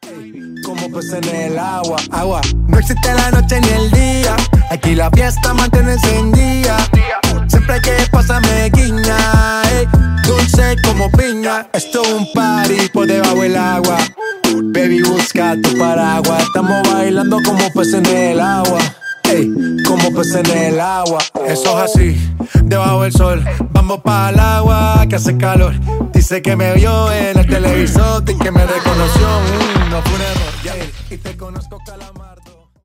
Como pues en el agua, agua. No existe la noche ni el día. Aquí la fiesta mantiene encendida. Siempre hay que pasarme guiña, dulce como piña. Esto es un party por debajo del agua. Baby, busca tu paraguas. Estamos bailando como pues en el agua. Como pues en el agua. Eso es así, debajo del sol. Vamos para el agua que hace calor. Dice que me vio en el televisor y que me reconoció. No fue un error, y te conozco, calamar.